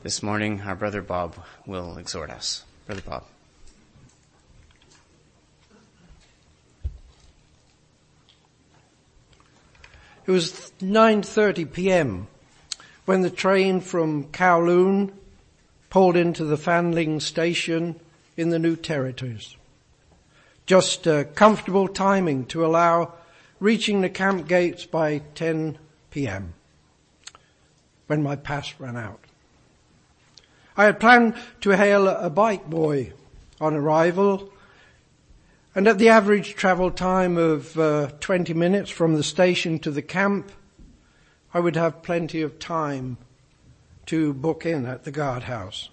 This morning, our brother Bob will exhort us. Brother Bob. It was 9:30 p.m. when the train from Kowloon pulled into the Fanling station in the New Territories. Just comfortable timing to allow reaching the camp gates by 10 p.m. when my pass ran out. I had planned to hail a bike boy on arrival, and at the average travel time of 20 minutes from the station to the camp, I would have plenty of time to book in at the guardhouse.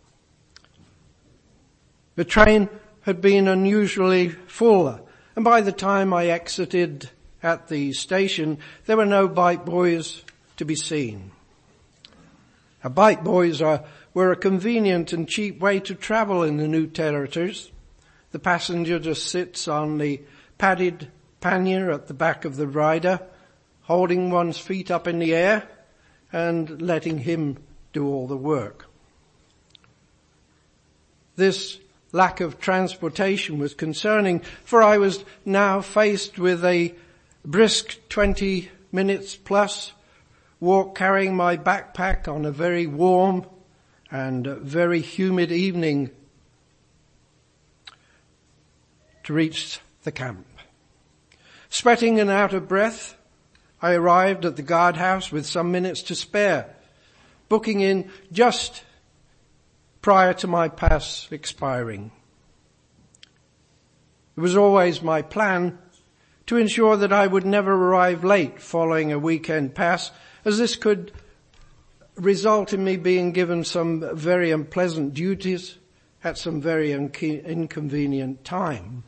The train had been unusually full, and by the time I exited at the station, there were no bike boys to be seen. Now, bike boys were a convenient and cheap way to travel in the New Territories. The passenger just sits on the padded pannier at the back of the rider, holding one's feet up in the air and letting him do all the work. This lack of transportation was concerning, for I was now faced with a brisk 20 minutes plus walk carrying my backpack on a very warm and very humid evening to reach the camp. Sweating and out of breath, I arrived at the guardhouse with some minutes to spare, booking in just prior to my pass expiring. It was always my plan to ensure that I would never arrive late following a weekend pass, as this could result in me being given some very unpleasant duties at some very inconvenient time.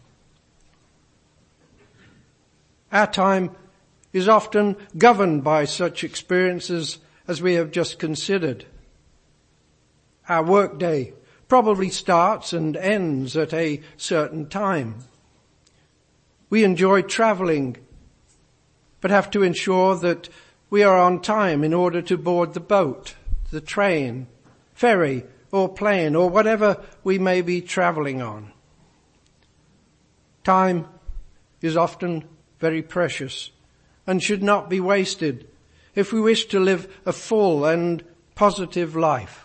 Our time is often governed by such experiences as we have just considered. Our workday probably starts and ends at a certain time. We enjoy traveling, but have to ensure that we are on time in order to board the boat, the train, ferry, or plane, or whatever we may be traveling on. Time is often very precious and should not be wasted if we wish to live a full and positive life.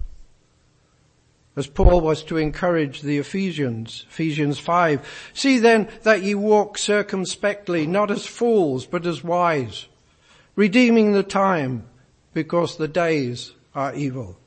As Paul was to encourage the Ephesians 5, see then that ye walk circumspectly, not as fools, but as wise, redeeming the time, because the days are evil.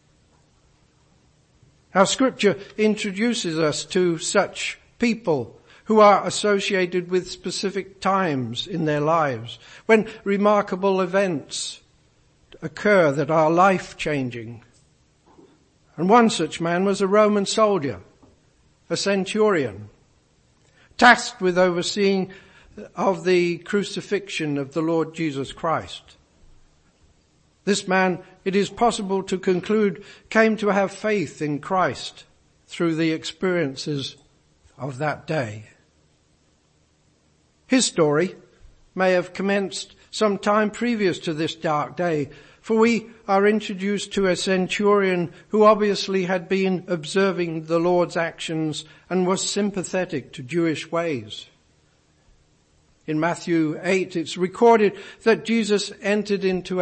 Our scripture introduces us to such people who are associated with specific times in their lives, when remarkable events occur that are life-changing. And one such man was a Roman soldier, a centurion, tasked with overseeing of the crucifixion of the Lord Jesus Christ. This man, it is possible to conclude, came to have faith in Christ through the experiences of that day. His story may have commenced some time previous to this dark day, for we are introduced to a centurion who obviously had been observing the Lord's actions and was sympathetic to Jewish ways. In Matthew 8, it's recorded that Jesus entered into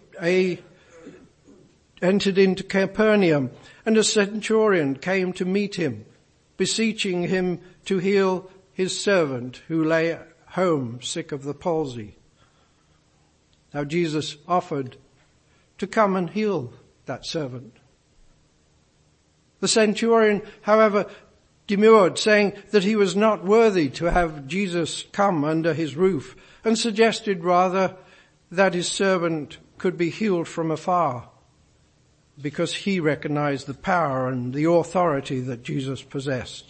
Capernaum, and a centurion came to meet him, beseeching him to heal his servant who lay at home sick of the palsy. Now Jesus offered to come and heal that servant. The centurion, however, demurred, saying that he was not worthy to have Jesus come under his roof, and suggested rather that his servant could be healed from afar, because he recognized the power and the authority that Jesus possessed.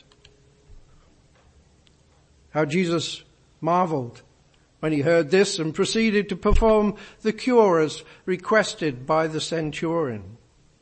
How Jesus marveled when he heard this and proceeded to perform the cure as requested by the centurion.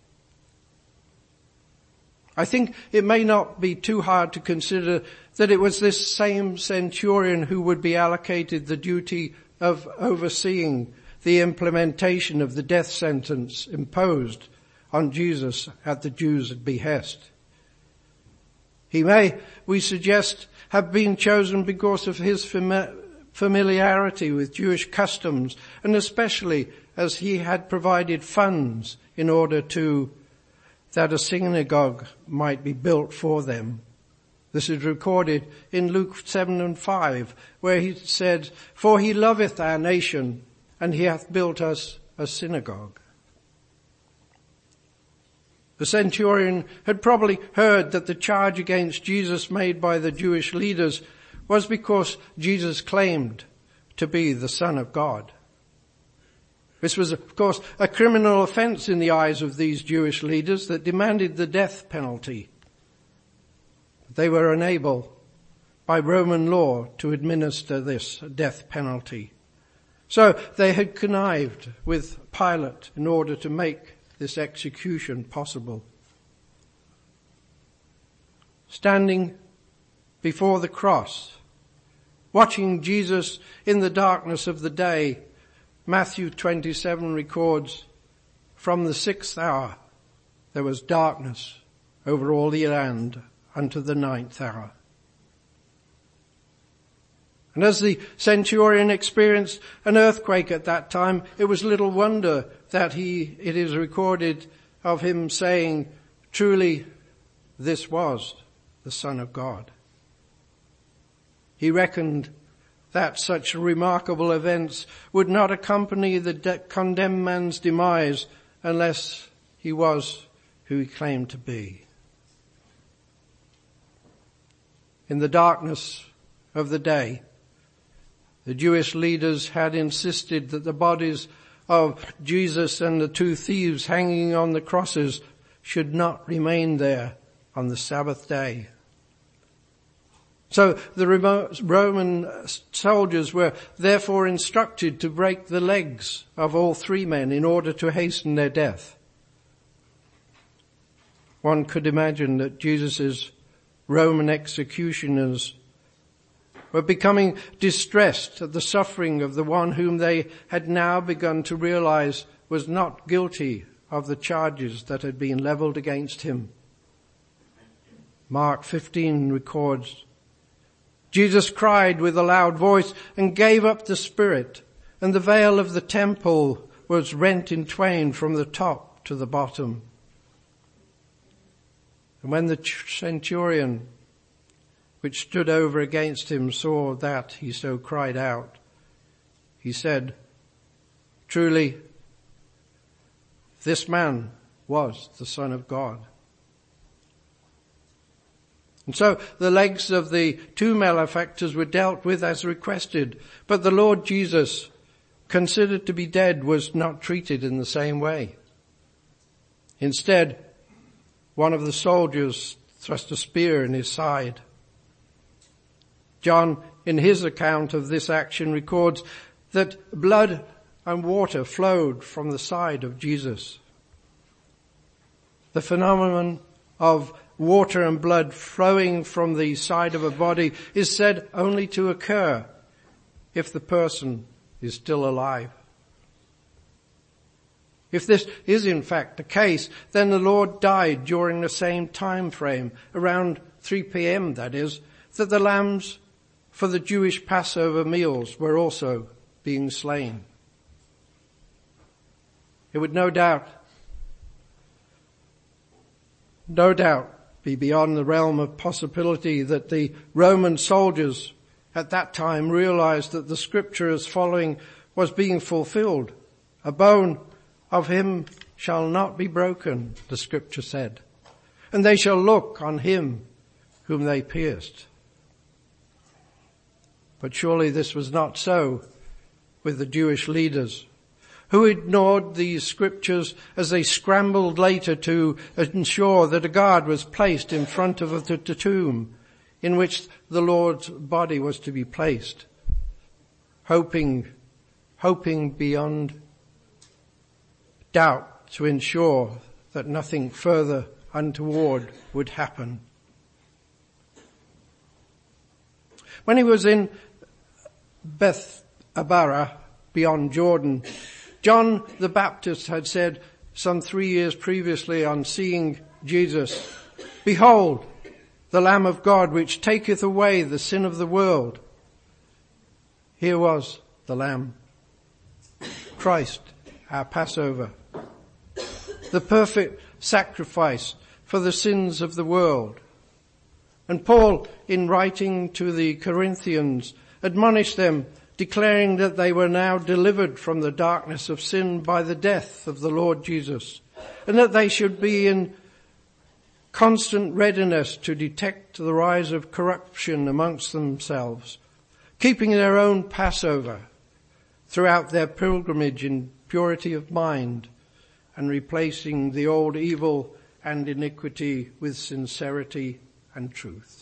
I think it may not be too hard to consider that it was this same centurion who would be allocated the duty of overseeing the implementation of the death sentence imposed on Jesus at the Jews' behest. He may, we suggest, have been chosen because of his familiarity with Jewish customs, and especially as he had provided funds in order that a synagogue might be built for them. This is recorded in Luke 7:5, where he said, "For he loveth our nation, and he hath built us a synagogue." The centurion had probably heard that the charge against Jesus made by the Jewish leaders was because Jesus claimed to be the Son of God. This was, of course, a criminal offense in the eyes of these Jewish leaders that demanded the death penalty. They were unable, by Roman law, to administer this death penalty. So they had connived with Pilate in order to make this execution possible. Standing before the cross, watching Jesus in the darkness of the day, Matthew 27 records, "From the 6th hour there was darkness over all the land unto the 9th hour." And as the centurion experienced an earthquake at that time, it was little wonder that it is recorded of him saying, "Truly, this was the Son of God." He reckoned that such remarkable events would not accompany the condemned man's demise unless he was who he claimed to be. In the darkness of the day, the Jewish leaders had insisted that the bodies of Jesus and the two thieves hanging on the crosses should not remain there on the Sabbath day. So the Roman soldiers were therefore instructed to break the legs of all three men in order to hasten their death. One could imagine that Jesus' Roman executioners were becoming distressed at the suffering of the one whom they had now begun to realize was not guilty of the charges that had been leveled against him. Mark 15 records, "Jesus cried with a loud voice and gave up the spirit, and the veil of the temple was rent in twain from the top to the bottom." And when the centurion which stood over against him saw that he so cried out, he said, "Truly, this man was the Son of God." And so the legs of the two malefactors were dealt with as requested, but the Lord Jesus, considered to be dead, was not treated in the same way. Instead, one of the soldiers thrust a spear in his side. John, in his account of this action, records that blood and water flowed from the side of Jesus. The phenomenon of water and blood flowing from the side of a body is said only to occur if the person is still alive. If this is in fact the case, then the Lord died during the same time frame, around 3 p.m. that is, that the lambs for the Jewish Passover meals were also being slain. It would no doubt be beyond the realm of possibility that the Roman soldiers at that time realized that the scripture as following was being fulfilled. "A bone of him shall not be broken," the scripture said, "and they shall look on him whom they pierced." But surely this was not so with the Jewish leaders, who ignored these scriptures as they scrambled later to ensure that a guard was placed in front of the tomb in which the Lord's body was to be placed, hoping beyond doubt to ensure that nothing further untoward would happen. When he was in Bethabara, beyond Jordan, John the Baptist had said, some 3 years previously on seeing Jesus, "Behold, the Lamb of God, which taketh away the sin of the world." Here was the Lamb, Christ, our Passover, the perfect sacrifice for the sins of the world. And Paul, in writing to the Corinthians, admonished them, declaring that they were now delivered from the darkness of sin by the death of the Lord Jesus, and that they should be in constant readiness to detect the rise of corruption amongst themselves, keeping their own Passover throughout their pilgrimage in purity of mind, and replacing the old evil and iniquity with sincerity and truth.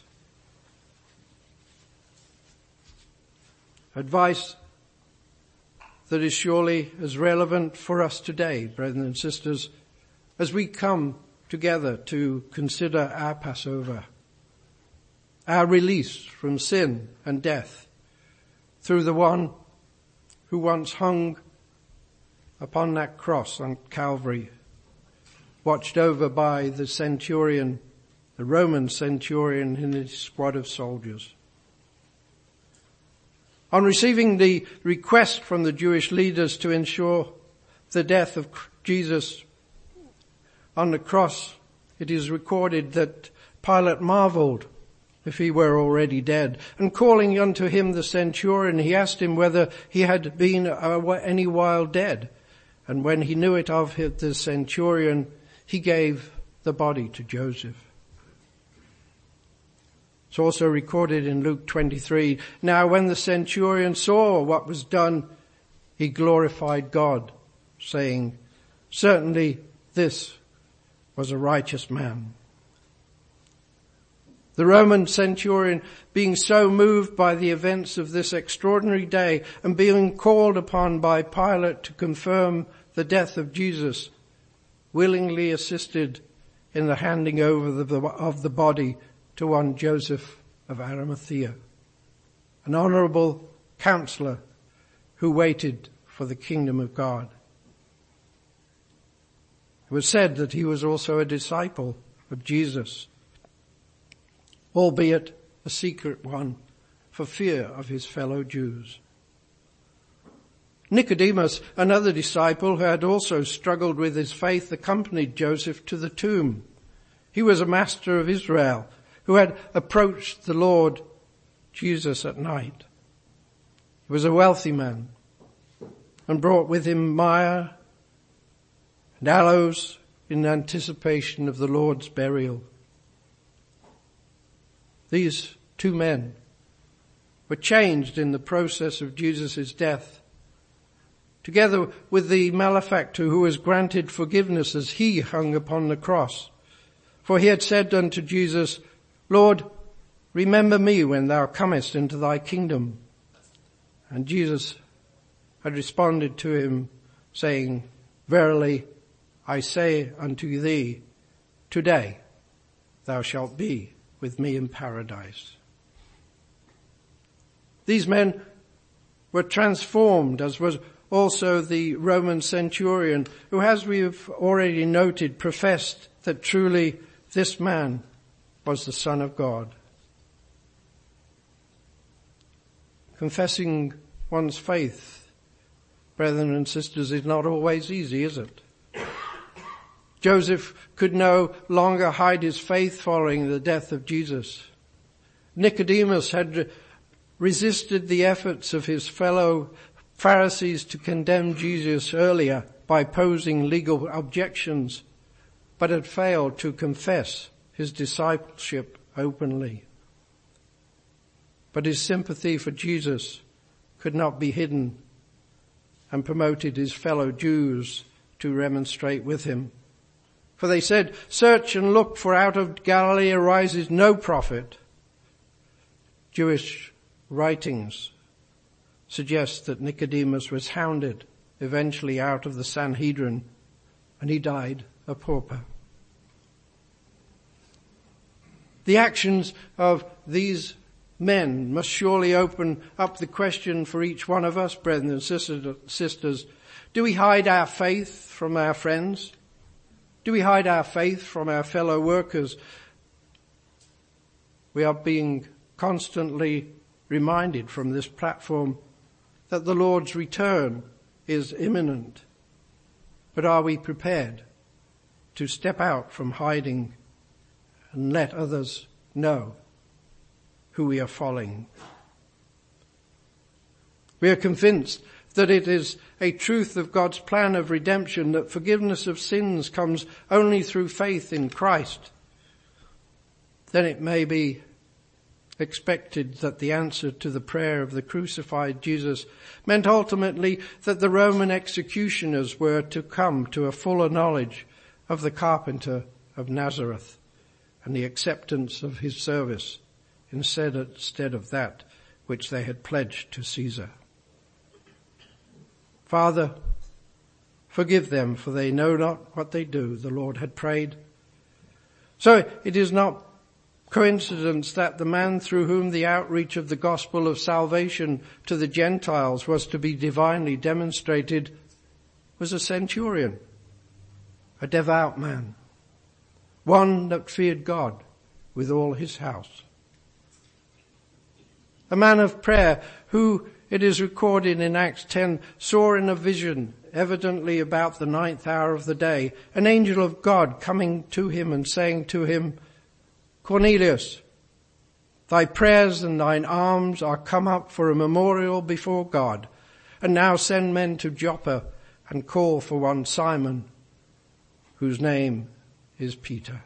Advice that is surely as relevant for us today, brethren and sisters, as we come together to consider our Passover, our release from sin and death through the one who once hung upon that cross on Calvary, watched over by the centurion, the Roman centurion in his squad of soldiers. On receiving the request from the Jewish leaders to ensure the death of Jesus on the cross, it is recorded that Pilate marveled if he were already dead. And calling unto him the centurion, he asked him whether he had been any while dead. And when he knew it of the centurion, he gave the body to Joseph. It's also recorded in Luke 23. Now when the centurion saw what was done, he glorified God, saying, "Certainly this was a righteous man." The Roman centurion, being so moved by the events of this extraordinary day and being called upon by Pilate to confirm the death of Jesus, willingly assisted in the handing over of the body to one Joseph of Arimathea, an honorable counselor who waited for the kingdom of God. It was said that he was also a disciple of Jesus, albeit a secret one, for fear of his fellow Jews. Nicodemus, another disciple who had also struggled with his faith, accompanied Joseph to the tomb. He was a master of Israel who had approached the Lord Jesus at night. He was a wealthy man and brought with him myrrh and aloes in anticipation of the Lord's burial. These two men were changed in the process of Jesus' death, together with the malefactor who was granted forgiveness as he hung upon the cross. For he had said unto Jesus, "Lord, remember me when thou comest into thy kingdom." And Jesus had responded to him, saying, "Verily, I say unto thee, today thou shalt be with me in paradise." These men were transformed, as was also the Roman centurion, who, as we have already noted, professed that truly this man was the Son of God. Confessing one's faith, brethren and sisters, is not always easy, is it? Joseph could no longer hide his faith following the death of Jesus. Nicodemus had resisted the efforts of his fellow Pharisees to condemn Jesus earlier by posing legal objections, but had failed to confess his discipleship openly. But his sympathy for Jesus could not be hidden, and promoted his fellow Jews to remonstrate with him. For they said, "Search and look, for out of Galilee arises no prophet." Jewish writings suggest that Nicodemus was hounded eventually out of the Sanhedrin, and he died a pauper. The actions of these men must surely open up the question for each one of us, brethren and sisters. Do we hide our faith from our friends? Do we hide our faith from our fellow workers? We are being constantly reminded from this platform that the Lord's return is imminent. But are we prepared to step out from hiding and let others know who we are following? We are convinced that it is a truth of God's plan of redemption that forgiveness of sins comes only through faith in Christ. Then it may be expected that the answer to the prayer of the crucified Jesus meant ultimately that the Roman executioners were to come to a fuller knowledge of the carpenter of Nazareth and the acceptance of his service instead of that which they had pledged to Caesar. Father, forgive them, for they know not what they do, the Lord had prayed. So it is not coincidence that the man through whom the outreach of the gospel of salvation to the Gentiles was to be divinely demonstrated was a centurion, a devout man, one that feared God with all his house. A man of prayer who, it is recorded in Acts 10, saw in a vision, evidently about the 9th hour of the day, an angel of God coming to him and saying to him, Cornelius, thy prayers and thine alms are come up for a memorial before God, and now send men to Joppa and call for one Simon, whose name is Peter.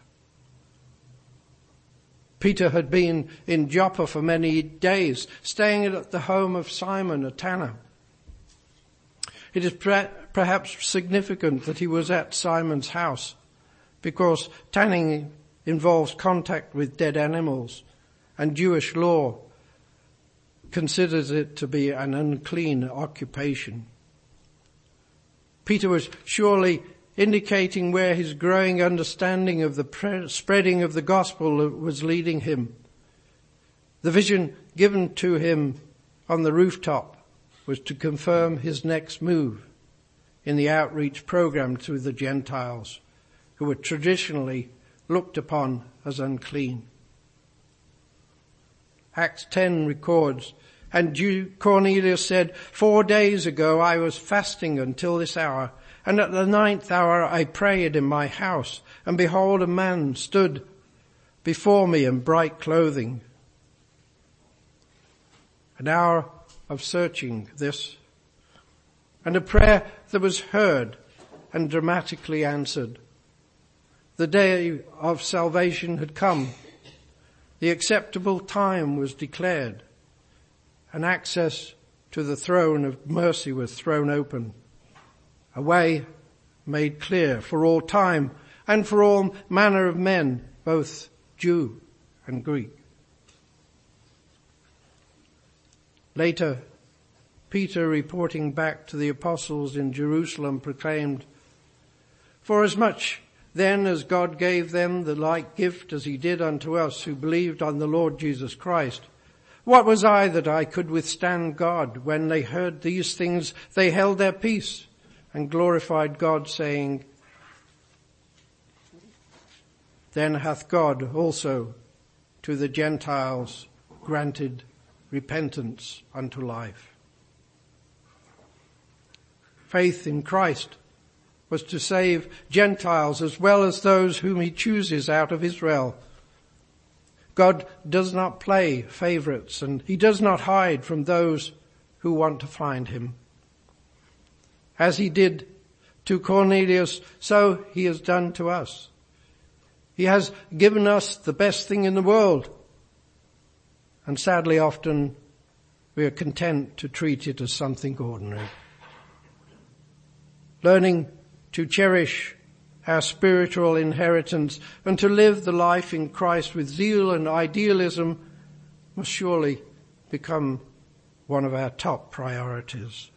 Peter had been in Joppa for many days, staying at the home of Simon, a tanner. It is perhaps significant that he was at Simon's house, because tanning involves contact with dead animals, and Jewish law considers it to be an unclean occupation. Peter was surely indicating where his growing understanding of the spreading of the gospel was leading him. The vision given to him on the rooftop was to confirm his next move in the outreach program to the Gentiles, who were traditionally looked upon as unclean. Acts 10 records, and Cornelius said, 4 days ago I was fasting until this hour, and at the 9th hour I prayed in my house, and behold, a man stood before me in bright clothing. An hour of searching this, and a prayer that was heard and dramatically answered. The day of salvation had come. The acceptable time was declared, and access to the throne of mercy was thrown open. A way made clear for all time and for all manner of men, both Jew and Greek. Later, Peter, reporting back to the apostles in Jerusalem, proclaimed, "Forasmuch then as God gave them the like gift as he did unto us who believed on the Lord Jesus Christ, what was I that I could withstand God? When they heard these things, they held their peace and glorified God, saying, Then hath God also to the Gentiles granted repentance unto life." Faith in Christ was to save Gentiles as well as those whom he chooses out of Israel. God does not play favorites, and he does not hide from those who want to find him. As he did to Cornelius, so he has done to us. He has given us the best thing in the world, and sadly often we are content to treat it as something ordinary. Learning to cherish our spiritual inheritance and to live the life in Christ with zeal and idealism must surely become one of our top priorities.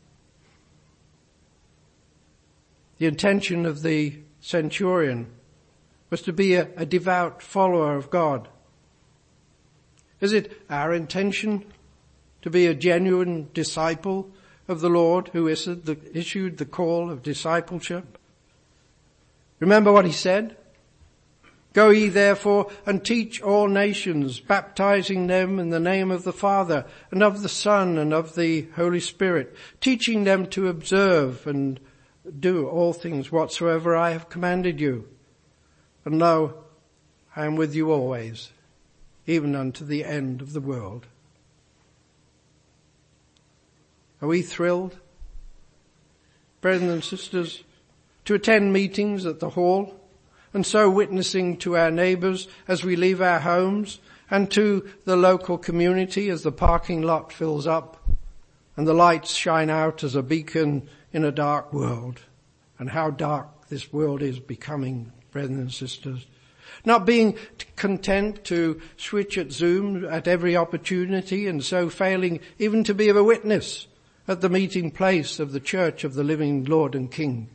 The intention of the centurion was to be a devout follower of God. Is it our intention to be a genuine disciple of the Lord who issued the call of discipleship? Remember what he said? Go ye therefore and teach all nations, baptizing them in the name of the Father and of the Son and of the Holy Spirit, teaching them to observe and do all things whatsoever I have commanded you. And lo, I am with you always, even unto the end of the world. Are we thrilled, brethren and sisters, to attend meetings at the hall, and so witnessing to our neighbours as we leave our homes, and to the local community as the parking lot fills up and the lights shine out as a beacon in a dark world? And how dark this world is becoming, brethren and sisters. Not being content to switch at Zoom at every opportunity, and so failing even to be of a witness at the meeting place of the Church of the living Lord and King.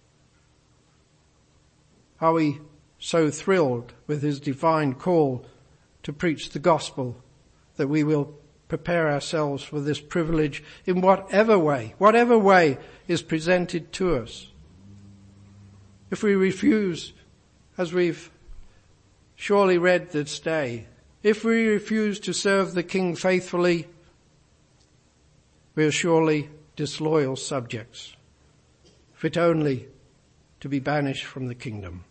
Are we so thrilled with his divine call to preach the gospel that we will prepare ourselves for this privilege in whatever way is presented to us? If we refuse, as we've surely read this day, if we refuse to serve the King faithfully, we are surely disloyal subjects, fit only to be banished from the kingdom.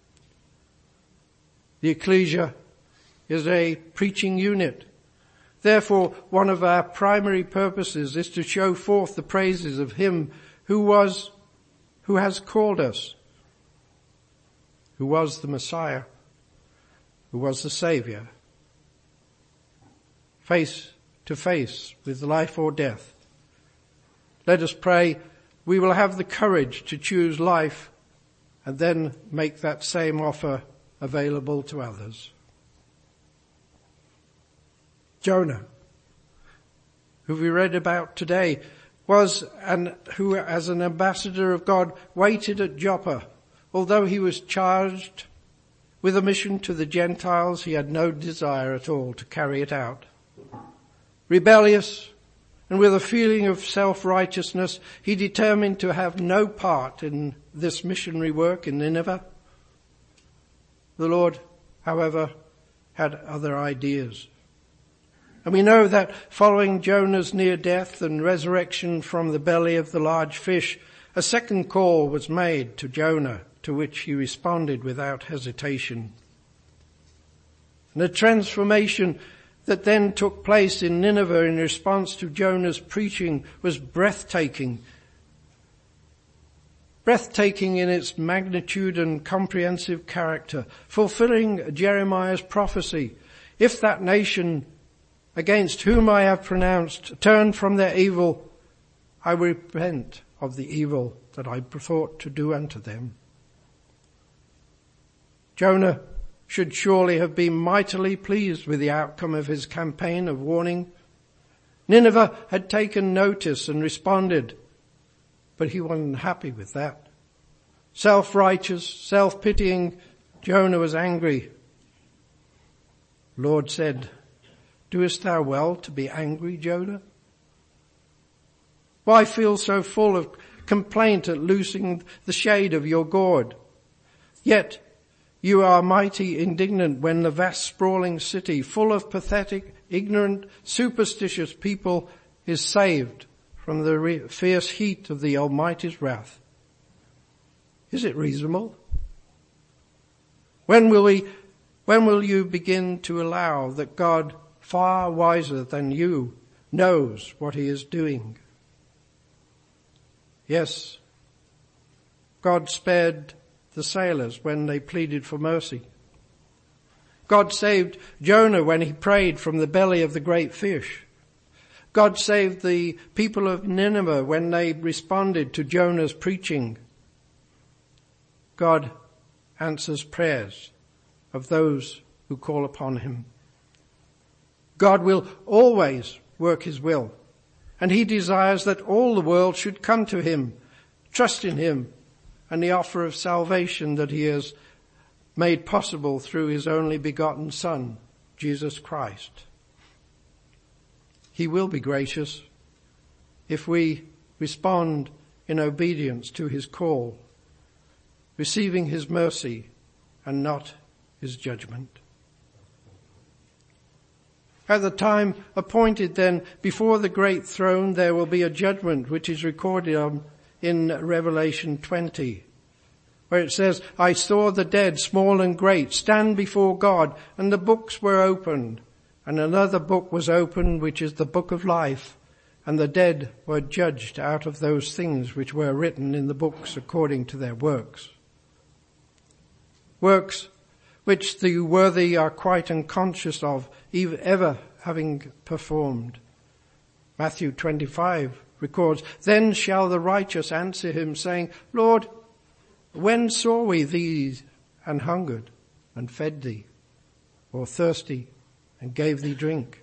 The ecclesia is a preaching unit. Therefore, one of our primary purposes is to show forth the praises of him who has called us, who was the Messiah, who was the Saviour, face to face with life or death. Let us pray we will have the courage to choose life and then make that same offer available to others. Jonah, who we read about today, who as an ambassador of God waited at Joppa. Although he was charged with a mission to the Gentiles, he had no desire at all to carry it out. Rebellious and with a feeling of self-righteousness, he determined to have no part in this missionary work in Nineveh. The Lord, however, had other ideas. And we know that following Jonah's near death and resurrection from the belly of the large fish, a second call was made to Jonah, to which he responded without hesitation. And the transformation that then took place in Nineveh in response to Jonah's preaching was breathtaking. Breathtaking in its magnitude and comprehensive character, fulfilling Jeremiah's prophecy. If that nation against whom I have pronounced turn from their evil, I will repent of the evil that I thought to do unto them. Jonah should surely have been mightily pleased with the outcome of his campaign of warning. Nineveh had taken notice and responded, but he wasn't happy with that. Self-righteous, self-pitying, Jonah was angry. The Lord said, "Doest thou well to be angry, Jonah? Why feel so full of complaint at losing the shade of your gourd? Yet you are mighty indignant when the vast sprawling city, full of pathetic, ignorant, superstitious people, is saved from the fierce heat of the Almighty's wrath. Is it reasonable? When will you begin to allow that God, far wiser than you, knows what he is doing? Yes, God spared the sailors when they pleaded for mercy. God saved Jonah when he prayed from the belly of the great fish. God saved the people of Nineveh when they responded to Jonah's preaching. God answers prayers of those who call upon him. God will always work his will, and he desires that all the world should come to him, trust in him, and the offer of salvation that he has made possible through his only begotten Son, Jesus Christ. He will be gracious if we respond in obedience to his call. receiving his mercy and not his judgment. At the time appointed then before the great throne there will be a judgment which is recorded in Revelation 20, where it says, I saw the dead, small and great, stand before God, and the books were opened, and another book was opened, which is the book of life, and the dead were judged out of those things which were written in the books according to their works. Works which the worthy are quite unconscious of ever having performed. Matthew 25 records, Then shall the righteous answer him, saying, Lord, when saw we thee and hungered and fed thee, or thirsty and gave thee drink?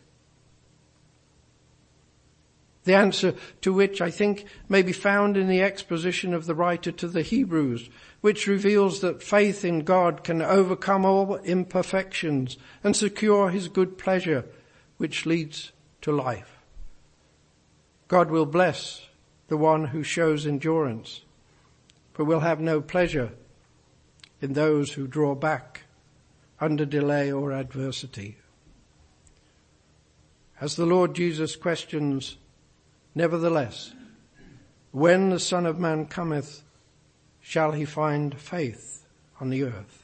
The answer to which I think may be found in the exposition of the writer to the Hebrews, which reveals that faith in God can overcome all imperfections and secure his good pleasure, which leads to life. God will bless the one who shows endurance, but will have no pleasure in those who draw back under delay or adversity. As the Lord Jesus questions, nevertheless, when the Son of Man cometh, shall he find faith on the earth?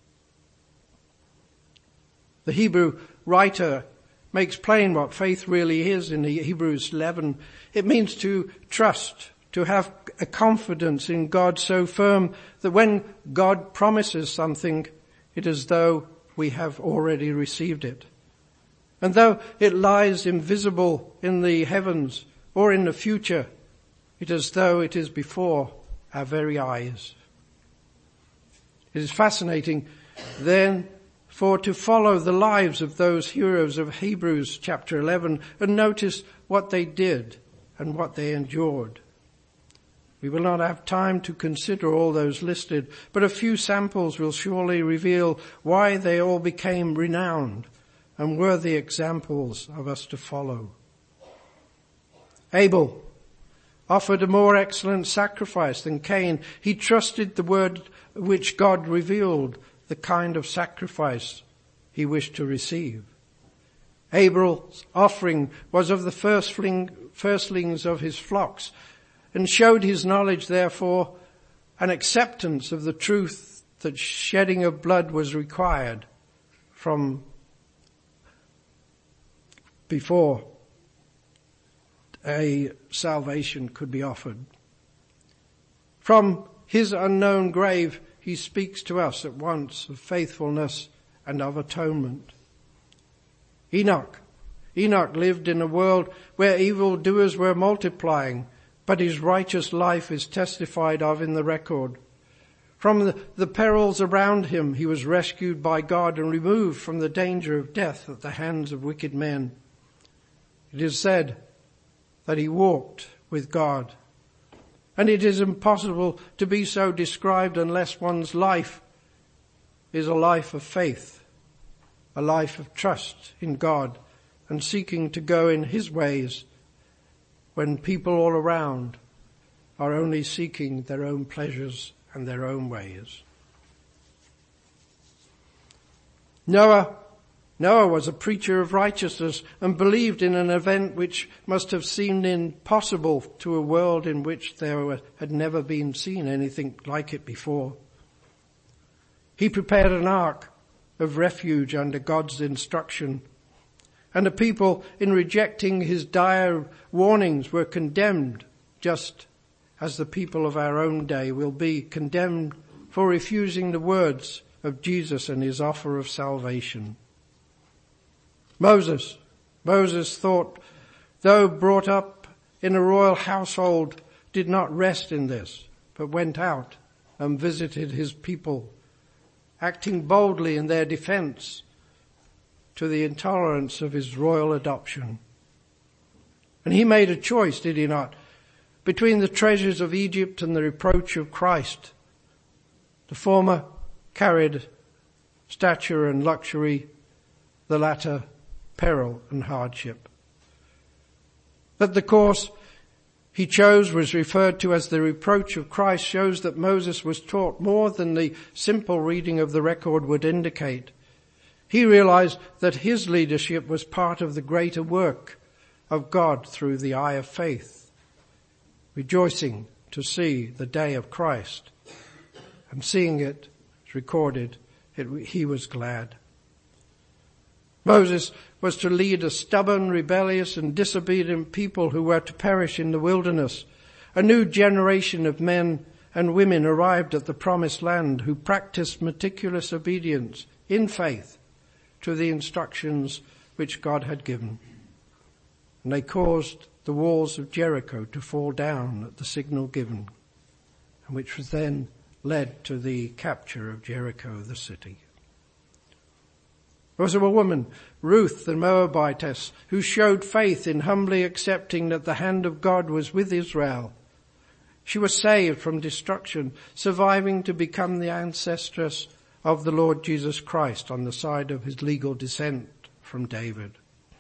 The Hebrew writer makes plain what faith really is in Hebrews 11. It means to trust, to have a confidence in God so firm that when God promises something, it is as though we have already received it. And though it lies invisible in the heavens or in the future, it is as though it is before our very eyes. It is fascinating then for to follow the lives of those heroes of Hebrews chapter 11 and notice what they did and what they endured. We will not have time to consider all those listed, but a few samples will surely reveal why they all became renowned and worthy examples of us to follow. Abel offered a more excellent sacrifice than Cain. He trusted the word which God revealed, the kind of sacrifice he wished to receive. Abel's offering was of the firstlings of his flocks, and showed his knowledge, therefore, an acceptance of the truth that shedding of blood was required from before a salvation could be offered. From his unknown grave, he speaks to us at once of faithfulness and of atonement. Enoch lived in a world where evildoers were multiplying, but his righteous life is testified of in the record. From the perils around him, he was rescued by God and removed from the danger of death at the hands of wicked men. It is said that he walked with God, and it is impossible to be so described unless one's life is a life of faith, a life of trust in God and seeking to go in his ways when people all around are only seeking their own pleasures and their own ways. Noah was a preacher of righteousness and believed in an event which must have seemed impossible to a world in which there had never been seen anything like it before. He prepared an ark of refuge under God's instruction, and the people, in rejecting his dire warnings, were condemned, just as the people of our own day will be condemned for refusing the words of Jesus and his offer of salvation. Moses thought, though brought up in a royal household, did not rest in this, but went out and visited his people, acting boldly in their defense to the intolerance of his royal adoption. And he made a choice, did he not, between the treasures of Egypt and the reproach of Christ. The former carried stature and luxury, the latter peril and hardship. But the course he chose was referred to as the reproach of Christ shows that Moses was taught more than the simple reading of the record would indicate. He realized that his leadership was part of the greater work of God through the eye of faith, rejoicing to see the day of Christ. And seeing it recorded, he was glad. Moses was to lead a stubborn, rebellious and disobedient people who were to perish in the wilderness. A new generation of men and women arrived at the promised land who practiced meticulous obedience in faith to the instructions which God had given. And they caused the walls of Jericho to fall down at the signal given, and which was then led to the capture of Jericho, the city. There was a woman, Ruth the Moabitess, who showed faith in humbly accepting that the hand of God was with Israel. She was saved from destruction, surviving to become the ancestress of the Lord Jesus Christ on the side of his legal descent from David.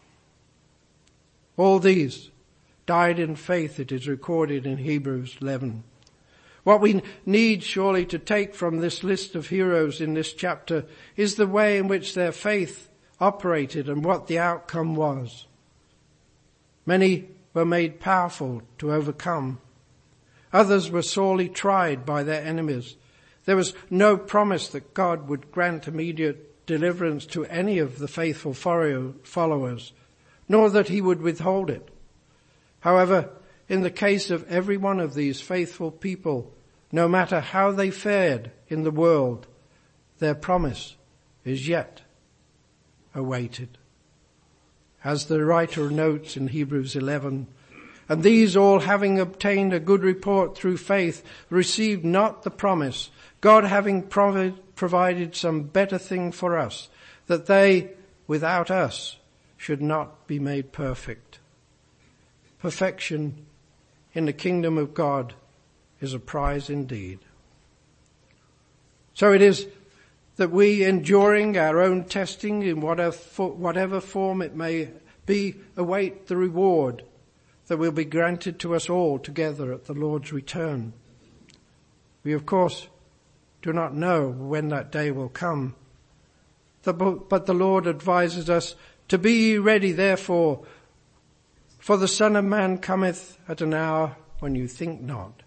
All these died in faith, it is recorded in Hebrews 11. What we need surely to take from this list of heroes in this chapter is the way in which their faith operated and what the outcome was. Many were made powerful to overcome. Others were sorely tried by their enemies. There was no promise that God would grant immediate deliverance to any of the faithful followers, nor that he would withhold it. However, in the case of every one of these faithful people, no matter how they fared in the world, their promise is yet awaited. As the writer notes in Hebrews 11, and these all having obtained a good report through faith received not the promise, God having provided some better thing for us, that they without us should not be made perfect. Perfection in the kingdom of God is a prize indeed. So it is that we, enduring our own testing in whatever form it may be, await the reward that will be granted to us all together at the Lord's return. We, of course, do not know when that day will come, but the Lord advises us to be ye ready, therefore, for the Son of Man cometh at an hour when you think not.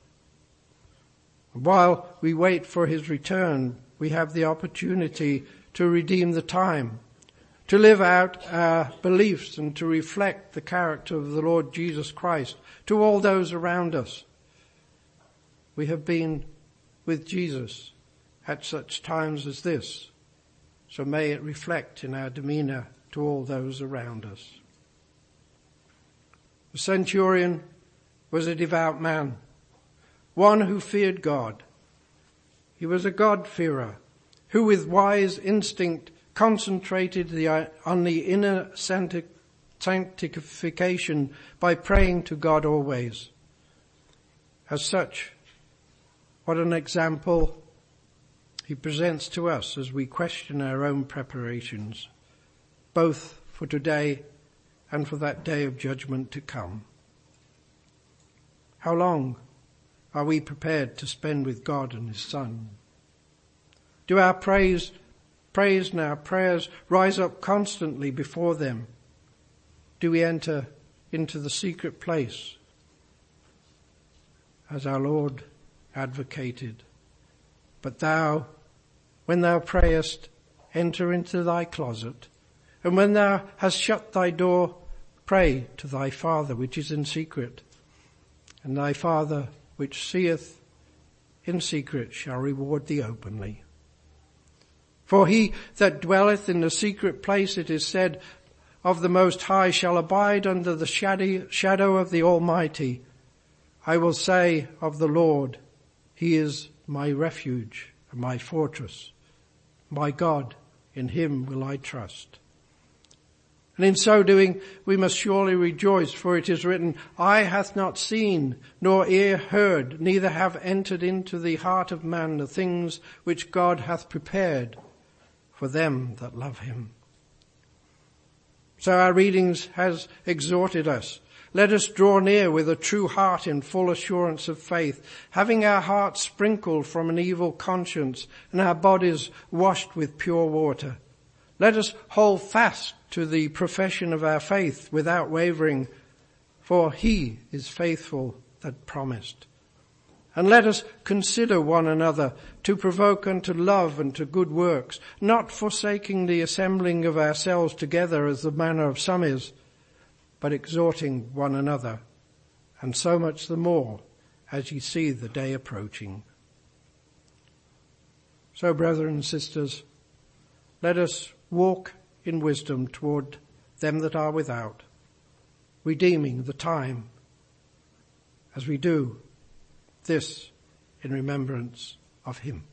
While we wait for his return, we have the opportunity to redeem the time, to live out our beliefs and to reflect the character of the Lord Jesus Christ to all those around us. We have been with Jesus at such times as this, so may it reflect in our demeanor to all those around us. The centurion was a devout man, one who feared God. He was a God-fearer who with wise instinct concentrated on the inner sanctification by praying to God always. As such, what an example he presents to us as we question our own preparations, both for today and for that day of judgment to come. How long are we prepared to spend with God and his Son? Do our praise and our prayers rise up constantly before them? Do we enter into the secret place as our Lord advocated? But thou, when thou prayest, enter into thy closet, and when thou hast shut thy door, pray to thy Father which is in secret, and thy Father which seeth in secret shall reward thee openly. For he that dwelleth in the secret place, it is said, of the Most High shall abide under the shadow of the Almighty. I will say of the Lord, he is my refuge and my fortress. My God, in him will I trust. And in so doing, we must surely rejoice, for it is written, eye hath not seen, nor ear heard, neither have entered into the heart of man the things which God hath prepared for them that love him. So our readings has exhorted us Let us draw near with a true heart in full assurance of faith, having our hearts sprinkled from an evil conscience and our bodies washed with pure water. Let us hold fast to the profession of our faith without wavering, for he is faithful that promised. And let us consider one another to provoke unto love and to good works, not forsaking the assembling of ourselves together as the manner of some is, but exhorting one another, and so much the more as ye see the day approaching. So, brethren and sisters, let us walk in wisdom toward them that are without, redeeming the time as we do this in remembrance of him.